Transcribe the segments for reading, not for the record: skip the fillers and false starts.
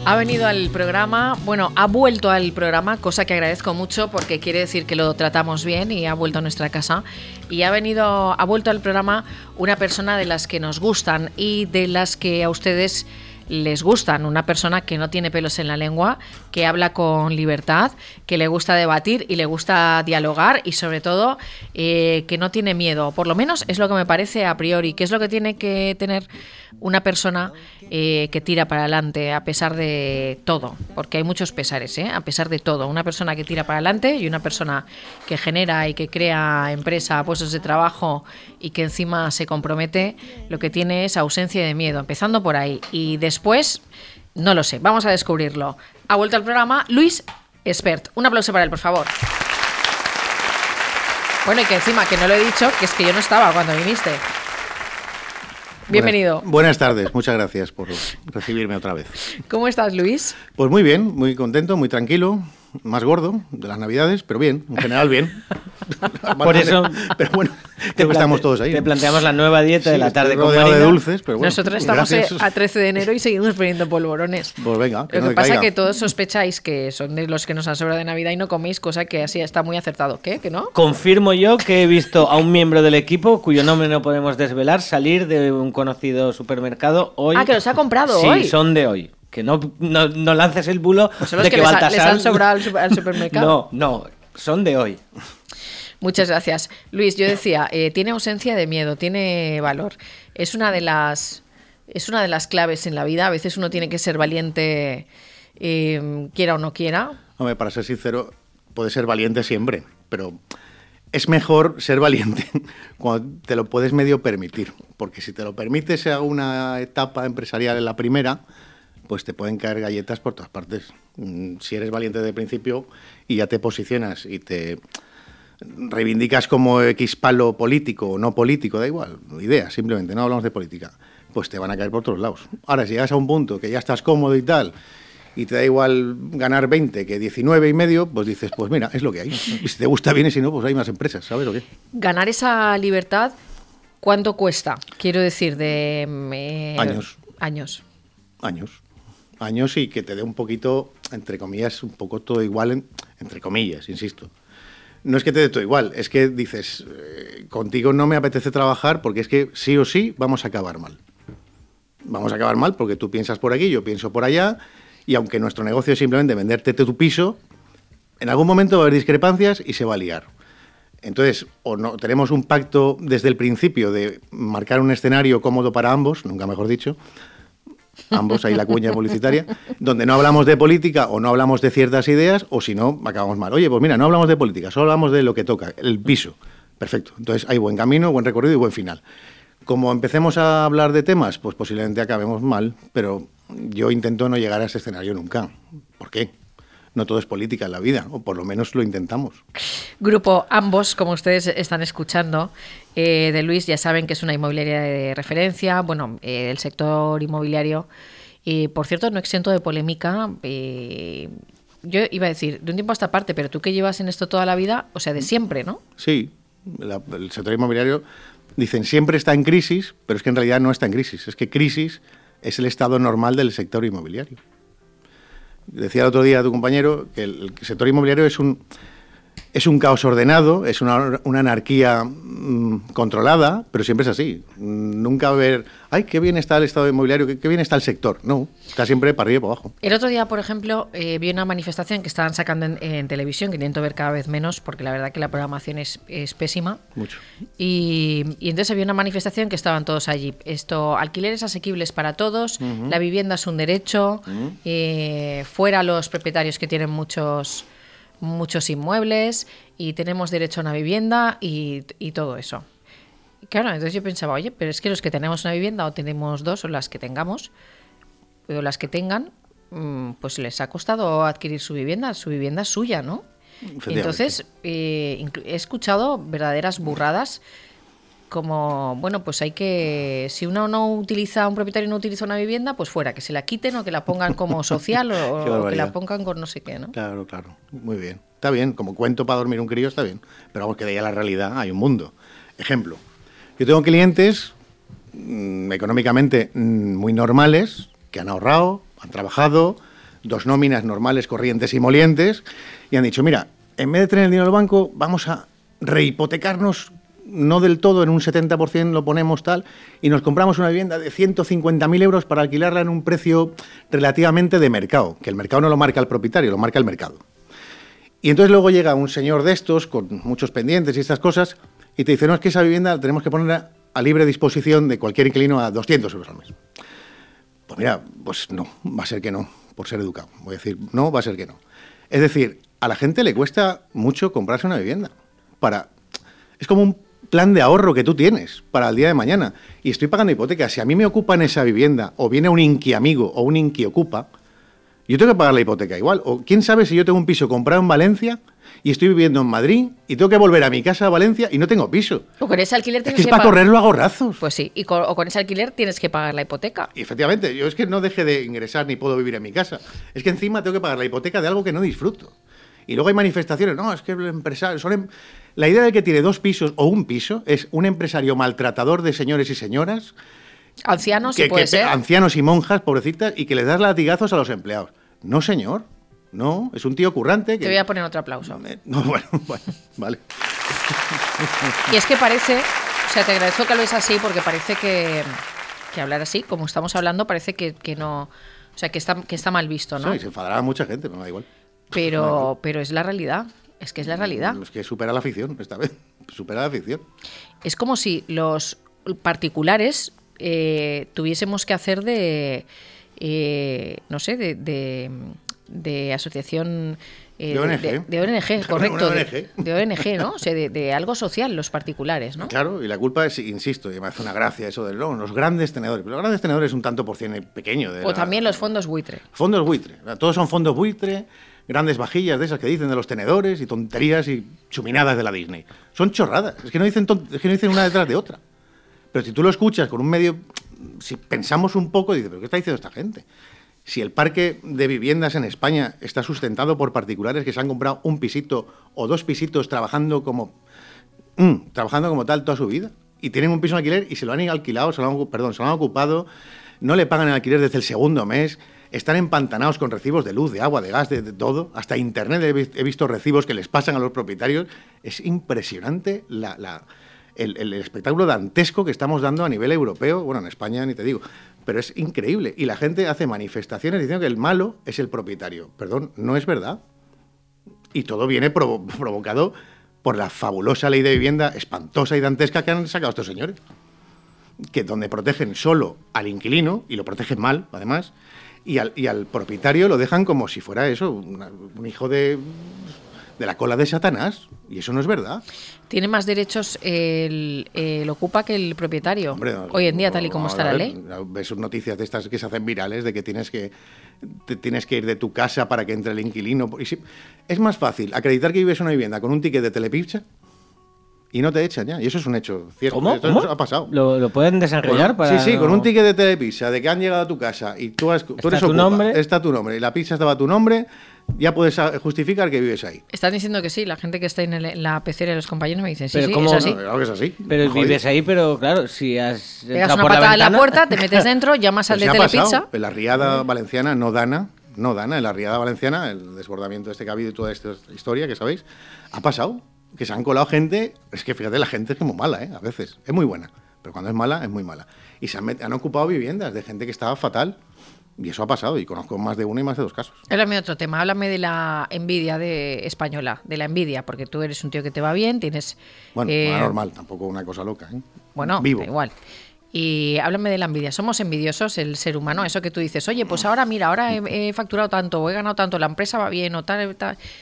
Ha venido al programa, bueno, ha vuelto al programa, cosa que agradezco mucho porque quiere decir que lo tratamos bien y ha vuelto a nuestra casa. Y ha vuelto al programa una persona de las que nos gustan y de las que a ustedes les gustan, una persona que no tiene pelos en la lengua, que habla con libertad, que le gusta debatir y le gusta dialogar y sobre todo que no tiene miedo, por lo menos es lo que me parece a priori, que es lo que tiene que tener una persona que tira para adelante a pesar de todo, porque hay muchos pesares, a pesar de todo, una persona que tira para adelante y una persona que genera y que crea empresa, puestos de trabajo y que encima se compromete, lo que tiene es ausencia de miedo, empezando por ahí y después, no lo sé, vamos a descubrirlo. Ha vuelto al programa Luis Espert. Un aplauso para él, por favor. Bueno, y que encima, que no lo he dicho, que es que yo no estaba cuando viniste. Bienvenido. Buenas tardes, muchas gracias por recibirme otra vez. ¿Cómo estás, Luis? Pues muy bien, muy contento, muy tranquilo, más gordo de las Navidades, pero bien, en general bien. Por eso, pero bueno, creo que estamos todos ahí. Te planteamos la nueva dieta de la tarde con rodeado Marina. de dulces, pero bueno. Nosotros estamos a 13 de enero y seguimos poniendo polvorones. Pues venga, Lo que pasa es que todos sospecháis que son de los que nos han sobrado de Navidad y no coméis, cosa que así está muy acertado. ¿Qué? ¿Que no? Confirmo yo que he visto a un miembro del equipo, cuyo nombre no podemos desvelar, salir de un conocido supermercado hoy. Ah, que los ha comprado sí, hoy. Sí, son de hoy. Que no lances el bulo pues son los de que Baltasar... les han sobrado al supermercado. No, son de hoy. Muchas gracias. Luis, yo decía, tiene ausencia de miedo, tiene valor. Es una de las claves en la vida. A veces uno tiene que ser valiente, quiera o no quiera. Hombre, para ser sincero, puede ser valiente siempre, pero es mejor ser valiente cuando te lo puedes medio permitir. Porque si te lo permites a una etapa empresarial en la primera, pues te pueden caer galletas por todas partes. Si eres valiente de principio y ya te posicionas y te reivindicas como X palo político o no político, da igual, idea, simplemente, no hablamos de política, pues te van a caer por todos lados. Ahora, si llegas a un punto que ya estás cómodo y tal, y te da igual ganar 20 que 19 y medio, pues dices, pues mira, es lo que hay. Y si te gusta bien y si no, pues hay más empresas, ¿sabes lo que? Ganar esa libertad, ¿cuánto cuesta? Quiero decir, de... Años y que te dé un poquito, entre comillas, un poco todo igual, entre comillas, insisto. No es que te dé todo igual, es que dices, contigo no me apetece trabajar porque es que sí o sí vamos a acabar mal. Vamos a acabar mal porque tú piensas por aquí, yo pienso por allá, y aunque nuestro negocio es simplemente venderte tu piso, en algún momento va a haber discrepancias y se va a liar. Entonces, o no tenemos un pacto desde el principio de marcar un escenario cómodo para ambos, nunca mejor dicho, ambos, ahí la cuña publicitaria, donde no hablamos de política o no hablamos de ciertas ideas, o si no, acabamos mal. Oye, pues mira, no hablamos de política, solo hablamos de lo que toca, el piso. Perfecto. Entonces hay buen camino, buen recorrido y buen final. Como empecemos a hablar de temas, pues posiblemente acabemos mal, pero yo intento no llegar a ese escenario nunca. ¿Por qué? No todo es política en la vida, o por lo menos lo intentamos. Grupo Ambos, como ustedes están escuchando, de Luis, ya saben que es una inmobiliaria de referencia, bueno, el sector inmobiliario, por cierto, no exento de polémica. Yo iba a decir, de un tiempo a esta parte, pero tú que llevas en esto toda la vida, o sea, de siempre, ¿no? Sí, el sector inmobiliario, dicen, siempre está en crisis, pero es que en realidad no está en crisis, es que crisis es el estado normal del sector inmobiliario. Decía el otro día a tu compañero que el sector inmobiliario es un caos ordenado, es una anarquía controlada, pero siempre es así. Nunca va a haber, ay, qué bien está el estado inmobiliario, qué bien está el sector. No, está siempre para arriba y para abajo. El otro día, por ejemplo, vi una manifestación que estaban sacando en televisión, que intento ver cada vez menos, porque la verdad que la programación es pésima. Mucho. Y entonces había una manifestación que estaban todos allí. Alquileres asequibles para todos, la vivienda es un derecho, fuera los propietarios que tienen muchos inmuebles y tenemos derecho a una vivienda y todo eso. Claro, entonces yo pensaba, oye, pero es que los que tenemos una vivienda o tenemos dos o las que tengamos o las que tengan, pues les ha costado adquirir su vivienda es suya, ¿no? Entonces he escuchado verdaderas burradas como, bueno, pues hay que, si un propietario no utiliza una vivienda, pues fuera, que se la quiten o que la pongan como social o que la pongan con no sé qué, ¿no? Claro, muy bien. Está bien, como cuento para dormir un crío está bien, pero vamos, que de ahí a la realidad hay un mundo. Ejemplo, yo tengo clientes económicamente muy normales, que han ahorrado, han trabajado, 2 nóminas normales, corrientes y molientes, y han dicho, mira, en vez de tener el dinero en el banco, vamos a rehipotecarnos, no del todo, en un 70% lo ponemos tal, y nos compramos una vivienda de 150.000 euros para alquilarla en un precio relativamente de mercado, que el mercado no lo marca el propietario, lo marca el mercado. Y entonces luego llega un señor de estos, con muchos pendientes y estas cosas, y te dice, no, es que esa vivienda la tenemos que poner a libre disposición de cualquier inquilino a 200 euros al mes. Pues mira, pues no, va a ser que no, por ser educado. Voy a decir, no, va a ser que no. Es decir, a la gente le cuesta mucho comprarse una vivienda. Es como un plan de ahorro que tú tienes para el día de mañana. Y estoy pagando hipoteca. Si a mí me ocupan esa vivienda, o viene un inquiamigo o un inquiocupa, yo tengo que pagar la hipoteca igual. O quién sabe si yo tengo un piso comprado en Valencia y estoy viviendo en Madrid y tengo que volver a mi casa a Valencia y no tengo piso. O con ese alquiler tienes es para correrlo a gorrazos. Pues sí, o con ese alquiler tienes que pagar la hipoteca. Y efectivamente, yo es que no deje de ingresar ni puedo vivir en mi casa. Es que encima tengo que pagar la hipoteca de algo que no disfruto. Y luego hay manifestaciones, no, es que el empresario... La idea de que tiene 2 pisos o un piso es un empresario maltratador de señores y señoras. Ancianos, sí puede ser. Ancianos y monjas, pobrecitas, y que les das latigazos a los empleados. No, señor. No, es un tío currante. Te voy a poner otro aplauso. No, bueno, vale. Y es que parece, o sea, te agradezco que hables así porque parece que hablar así, como estamos hablando, parece que no, o sea, que está mal visto, ¿no? Sí, se enfadará mucha gente, pero me da igual. Pero es la realidad. Es que es la realidad. Es que supera la ficción esta vez. Supera la ficción. Es como si los particulares tuviésemos que hacer no sé, de asociación... de ONG. De ONG, correcto. Una ONG. De ONG, ¿no? O sea, de algo social, los particulares, ¿no? Claro, y la culpa es, insisto, y me hace una gracia eso de los grandes tenedores. Pero los grandes tenedores es un tanto por cien pequeño. También los fondos buitre. Fondos buitre. Todos son fondos buitre, grandes vajillas de esas que dicen de los tenedores y tonterías y chuminadas de la Disney. Son chorradas. Es que no dicen una detrás de otra. Pero si tú lo escuchas con un medio... Si pensamos un poco, dices, ¿pero qué está diciendo esta gente? Si el parque de viviendas en España está sustentado por particulares que se han comprado un pisito o 2 pisitos trabajando como tal toda su vida y tienen un piso en alquiler y se lo han alquilado, se lo han ocupado, no le pagan el alquiler desde el segundo mes, están empantanados con recibos de luz, de agua, de gas, de todo, hasta internet he visto recibos que les pasan a los propietarios. Es impresionante el espectáculo dantesco que estamos dando a nivel europeo, bueno, en España ni te digo. Pero es increíble. Y la gente hace manifestaciones diciendo que el malo es el propietario. Perdón, no es verdad. Y todo viene provocado por la fabulosa ley de vivienda espantosa y dantesca que han sacado estos señores. Que donde protegen solo al inquilino, y lo protegen mal, además, y al propietario lo dejan como si fuera eso, un hijo de la cola de Satanás. Y eso no es verdad. Tiene más derechos el ocupa que el propietario. Hombre, hoy en día, tal y como está la ley. Ves noticias de estas que se hacen virales de que tienes que ir de tu casa para que entre el inquilino. Es más fácil acreditar que vives en una vivienda con un ticket de Telepizza y no te echan ya. Y eso es un hecho cierto. ¿Cómo? Esto ha pasado. ¿Lo pueden desarrollar? Bueno, sí, con un ticket de Telepizza, de que han llegado a tu casa y tú eres ocupa, está tu nombre y la pizza estaba a tu nombre, ya puedes justificar que vives ahí. Están diciendo que sí, la gente que está en la pecera de los compañeros me dicen, sí, pero sí, ¿cómo? es así. No, claro que es así. Pero vives ahí, pero claro, si has pegas una patada en la puerta, te metes dentro, llamas al de Telepizza. En la riada valenciana no dana, en la riada valenciana, el desbordamiento que ha habido y toda esta historia que sabéis, ha pasado. Que se han colado gente, es que fíjate, la gente es como mala, a veces, es muy buena, pero cuando es mala, es muy mala. Y han ocupado viviendas de gente que estaba fatal, y eso ha pasado, y conozco más de uno y más de 2 casos. Háblame de otro tema, háblame de la envidia española, de la envidia, porque tú eres un tío que te va bien, tienes... Bueno, normal, tampoco una cosa loca, Bueno, vivo. Da igual. Y háblame de la envidia. Somos envidiosos, el ser humano, eso que tú dices, oye, pues ahora mira, ahora he facturado tanto, o he ganado tanto, la empresa va bien, o tal,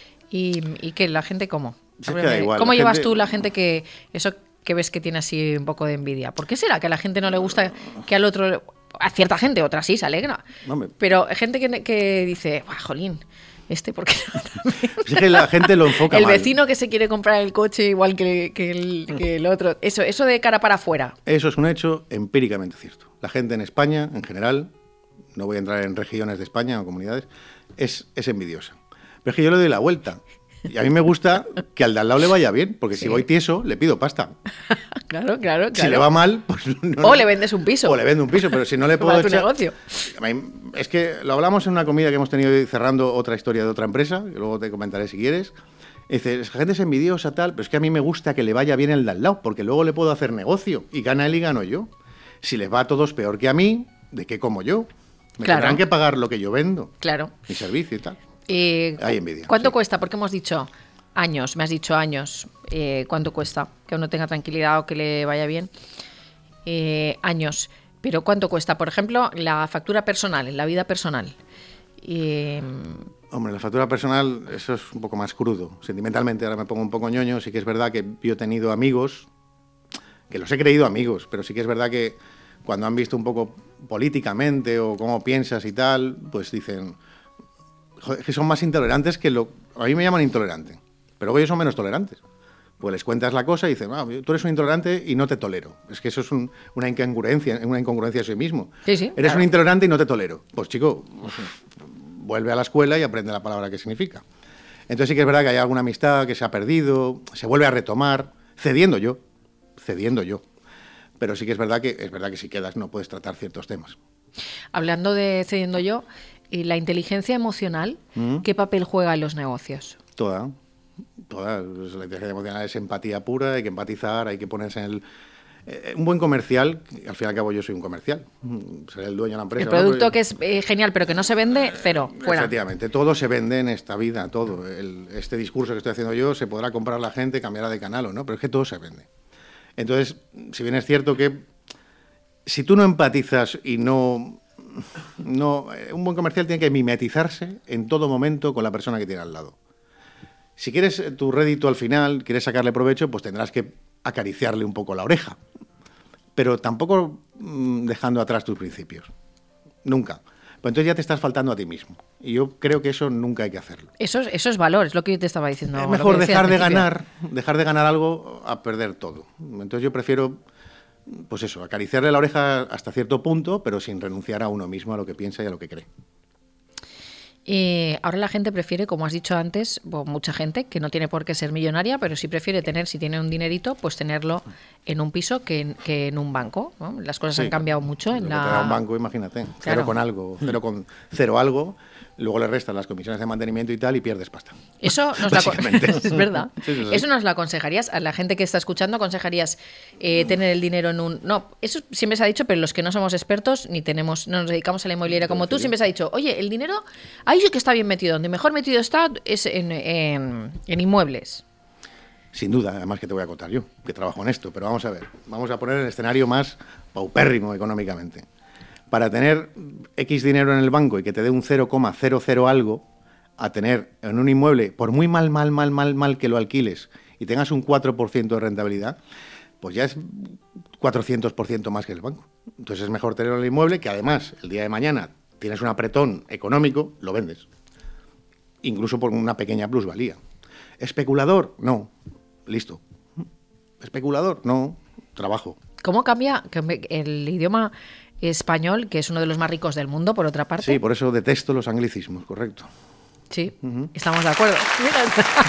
y que la gente, ¿cómo? Es que da igual, ¿Cómo llevas tú la gente que eso que ves que tiene así un poco de envidia? ¿Por qué será que a la gente no le gusta que al otro... A cierta gente, otra sí, se alegra. Pero gente que dice, jolín, ¿por qué no también? Es que la gente lo enfoca el mal. vecino que se quiere comprar el coche igual que el otro. Eso de cara para afuera. Eso es un hecho empíricamente cierto. La gente en España, en general, no voy a entrar en regiones de España o comunidades, es envidiosa. Pero es que yo le doy la vuelta. Y a mí me gusta que al de al lado le vaya bien, porque Sí. si voy tieso, le pido pasta. Claro. Si le va mal, pues O le vendes un piso. O le vendo un piso, pero si no le puedo Para tu echar... negocio. A mí, es que lo hablamos en una comida que hemos tenido hoy cerrando otra historia de otra empresa, que luego te comentaré si quieres. Y dice, la gente es envidiosa, tal, pero es que a mí me gusta que le vaya bien el de al lado, porque luego le puedo hacer negocio, y gana él y gano yo. Si les va a todos peor que a mí, ¿de qué como yo? Me Claro. tendrán que pagar lo que yo vendo, Claro. mi servicio y tal. Eh, Hay envidia, ¿Cuánto sí. cuesta? Porque hemos dicho años, me has dicho años. ¿Cuánto cuesta? Que uno tenga tranquilidad o que le vaya bien. Años. Pero ¿cuánto cuesta? Por ejemplo, la factura personal, en la vida personal. Hombre, la factura personal, eso es un poco más crudo. Sentimentalmente, ahora me pongo un poco ñoño, sí que es verdad que yo he tenido amigos, que los he creído amigos, pero sí que es verdad que cuando han visto un poco políticamente o cómo piensas y tal, pues dicen, joder, que son más intolerantes que lo... A mí me llaman intolerante, pero ellos son menos tolerantes. Pues les cuentas la cosa y dicen, tú eres un intolerante y no te tolero. Es que eso es una incongruencia de sí mismo. Sí, Eres claro. un intolerante y no te tolero. Pues chico, vuelve a la escuela y aprende la palabra que significa. Entonces sí que es verdad que hay alguna amistad que se ha perdido, se vuelve a retomar, cediendo yo. Pero sí que es verdad que si quedas no puedes tratar ciertos temas. Hablando de cediendo yo, la inteligencia emocional, ¿qué papel juega en los negocios? Toda. Pues la inteligencia emocional es empatía pura, hay que empatizar, hay que ponerse en el... un buen comercial, al fin y al cabo yo soy un comercial, seré el dueño de la empresa. El producto ¿no? que es genial, pero que no se vende, cero, fuera. Efectivamente, todo se vende en esta vida, todo. Este discurso que estoy haciendo yo se podrá comprar la gente, cambiará de canal o no, pero es que todo se vende. Entonces, si bien es cierto que si tú no empatizas y un buen comercial tiene que mimetizarse en todo momento con la persona que tiene al lado. Si quieres tu rédito al final, quieres sacarle provecho, pues tendrás que acariciarle un poco la oreja. Pero tampoco dejando atrás tus principios. Nunca. Pues entonces ya te estás faltando a ti mismo. Y yo creo que eso nunca hay que hacerlo. Eso es valor, es lo que yo te estaba diciendo. Es lo mejor que decía al dejar de ganar algo a perder todo. Entonces yo prefiero, pues eso, acariciarle la oreja hasta cierto punto, pero sin renunciar a uno mismo, a lo que piensa y a lo que cree. Ahora la gente prefiere, como has dicho antes, mucha gente que no tiene por qué ser millonaria, pero sí prefiere tener, si tiene un dinerito, pues tenerlo en un piso que en un banco, ¿no? Las cosas han cambiado mucho en Lo que te da un banco, imagínate, Claro. 0 algo, luego le restas las comisiones de mantenimiento y tal y pierdes pasta. Eso nos Básicamente. es verdad. Sí. Eso nos lo aconsejarías a la gente que está escuchando, aconsejarías tener el dinero en un... No, eso siempre se ha dicho, pero los que no somos expertos ni no nos dedicamos a la inmobiliaria como tú, siempre se ha dicho, oye, el dinero ahí sí que está bien metido, donde mejor metido está es en inmuebles. Sin duda, además que te voy a contar yo, que trabajo en esto, pero vamos a ver, vamos a poner el escenario más paupérrimo económicamente. Para tener X dinero en el banco y que te dé un 0,00 algo, a tener en un inmueble, por muy mal que lo alquiles y tengas un 4% de rentabilidad, pues ya es 400% más que el banco. Entonces es mejor tenerlo en el inmueble, que además el día de mañana tienes un apretón económico, lo vendes. Incluso por una pequeña plusvalía. ¿Especulador? No. Listo. ¿Especulador? No. Trabajo. ¿Cómo cambia el idioma español, que es uno de los más ricos del mundo, por otra parte? Sí, por eso detesto los anglicismos, correcto. Sí, estamos de acuerdo. Mira.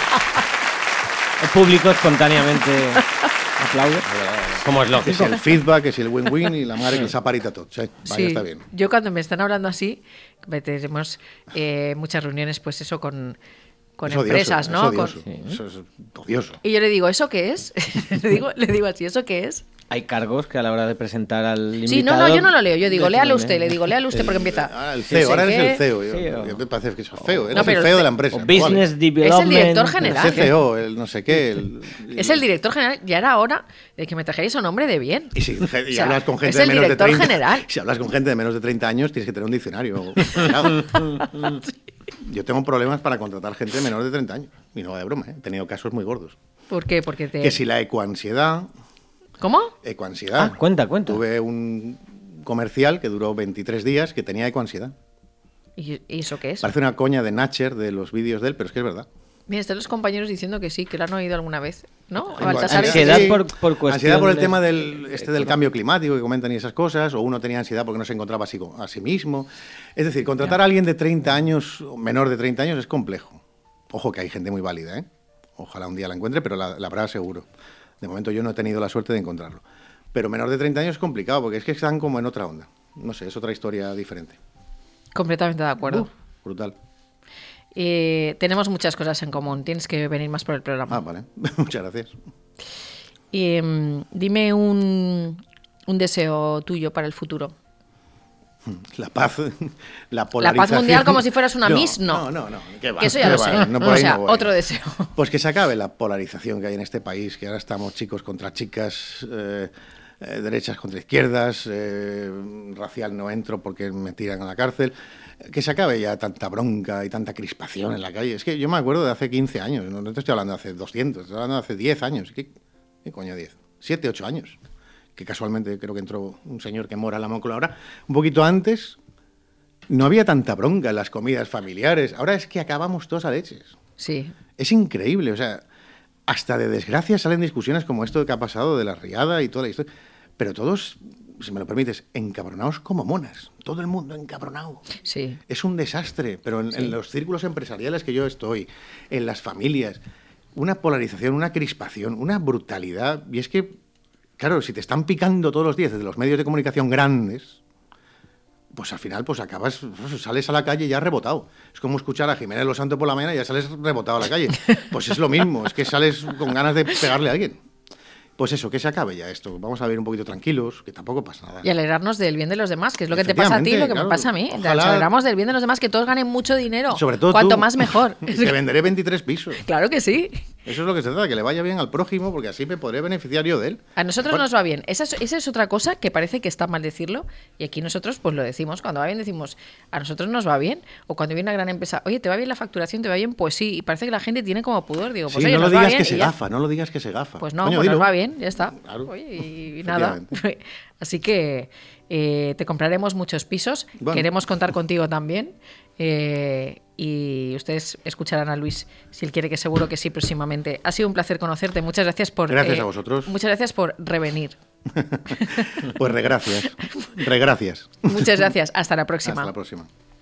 El público espontáneamente aplaude, como es Que lógico. si el feedback, que si el win-win y la madre que el saparita tot. Sí, vaya, Sí, está bien. yo cuando me están hablando así, tenemos muchas reuniones, pues eso, con Es odioso, empresas, es ¿no? odioso, eso es odioso. Y yo le digo, ¿eso qué es? le digo así, ¿eso qué es? Hay cargos que a la hora de presentar al invitado... Sí, no, yo no lo leo. Yo digo, léalo definen, usted. Le digo, léalo usted porque empieza. Ahora el CEO, ahora no sé eres qué. el CEO. CEO. Yo me parece que sos feo. No, Eres pero el CEO de la empresa. O Business Vale. Development... Es el director El general. CCO, el no sé qué. Es el director general. Ya era hora de que me trajerais un hombre de bien. Y si O sea, hablas con gente es de el menos de director 30, general. si hablas con gente de menos de 30 años, tienes que tener un diccionario. Claro. Yo tengo problemas para contratar gente de menos de 30 años. Y no va de broma, ¿eh? He tenido casos muy gordos. ¿Por qué? Porque Que si la ecoansiedad... ¿Cómo? Ecoansiedad. Ah, cuenta. Tuve un comercial que duró 23 días que tenía ecoansiedad. ¿Y eso qué es? Parece una coña de Natcher de los vídeos de él, pero es que es verdad. Mira, están los compañeros diciendo que sí, que lo han oído alguna vez, ¿no? Igual, Baltasar, ansiedad sí. por cuestión Ansiedad por el de- tema del cambio climático que comentan y esas cosas, o uno tenía ansiedad porque no se encontraba a sí mismo. Es decir, contratar a alguien de 30 años, o menor de 30 años, es complejo. Ojo que hay gente muy válida, ¿eh? Ojalá un día la encuentre, pero la habrá seguro. De momento yo no he tenido la suerte de encontrarlo. Pero menor de 30 años es complicado, porque es que están como en otra onda. No sé, es otra historia diferente. Completamente de acuerdo. Brutal. Tenemos muchas cosas en común. Tienes que venir más por el programa. Ah, vale. Muchas gracias. Dime un deseo tuyo para el futuro. La paz, la polarización. La paz mundial como si fueras una Miss, no. No. ¿Qué va? Que eso ya lo sé. No, por ahí no voy. Otro deseo. Pues que se acabe la polarización que hay en este país, que ahora estamos chicos contra chicas, derechas contra izquierdas, racial no entro porque me tiran a la cárcel. Que se acabe ya tanta bronca y tanta crispación en la calle. Es que yo me acuerdo de hace 15 años, no te estoy hablando de hace 200, estoy hablando de hace 10 años. ¿Qué coño 10? 7, 8 años. Que casualmente creo que entró un señor que mora en la Moncloa ahora. Un poquito antes no había tanta bronca en las comidas familiares. Ahora es que acabamos todos a leches. Sí. Es increíble, o sea, hasta de desgracia salen discusiones como esto que ha pasado de la riada y toda la historia. Pero todos, si me lo permites, encabronados como monas. Todo el mundo encabronado. Sí. Es un desastre, pero en los círculos empresariales que yo estoy, en las familias, una polarización, una crispación, una brutalidad. Y es que, claro, si te están picando todos los días desde los medios de comunicación grandes, pues al final pues acabas, sales a la calle ya rebotado. Es como escuchar a Jiménez Los Santos por la mañana y ya sales rebotado a la calle. Pues es lo mismo, es que sales con ganas de pegarle a alguien. Pues eso, que se acabe ya esto. Vamos a vivir un poquito tranquilos, que tampoco pasa nada. Y alegrarnos del bien de los demás, que es lo que te pasa a ti, lo que me pasa a mí. Nos alegramos del bien de los demás, que todos ganen mucho dinero. Sobre todo cuanto tú. más mejor. Te venderé 23 pisos. Claro que sí. Eso es lo que se trata, que le vaya bien al prójimo, porque así me podré beneficiar yo de él. A nosotros nos va bien. Esa es otra cosa que parece que está mal decirlo. Y aquí nosotros pues lo decimos. Cuando va bien decimos, a nosotros nos va bien. O cuando viene una gran empresa, oye, ¿te va bien la facturación? ¿Te va bien? Pues sí. Y parece que la gente tiene como pudor. Digo, pues sí, oye, no nos lo va digas bien que se y ya. gafa, no lo digas que se gafa. Pues no, coño, pues nos va bien, ya está. Claro. Oye, y nada. Así que te compraremos muchos pisos. Bueno. Queremos contar contigo también. Y ustedes escucharán a Luis si él quiere, que seguro que sí próximamente. Ha sido un placer conocerte. Muchas gracias por... Gracias a vosotros. Muchas gracias por revenir. Pues regracias. Regracias. Muchas gracias. Hasta la próxima. Hasta la próxima.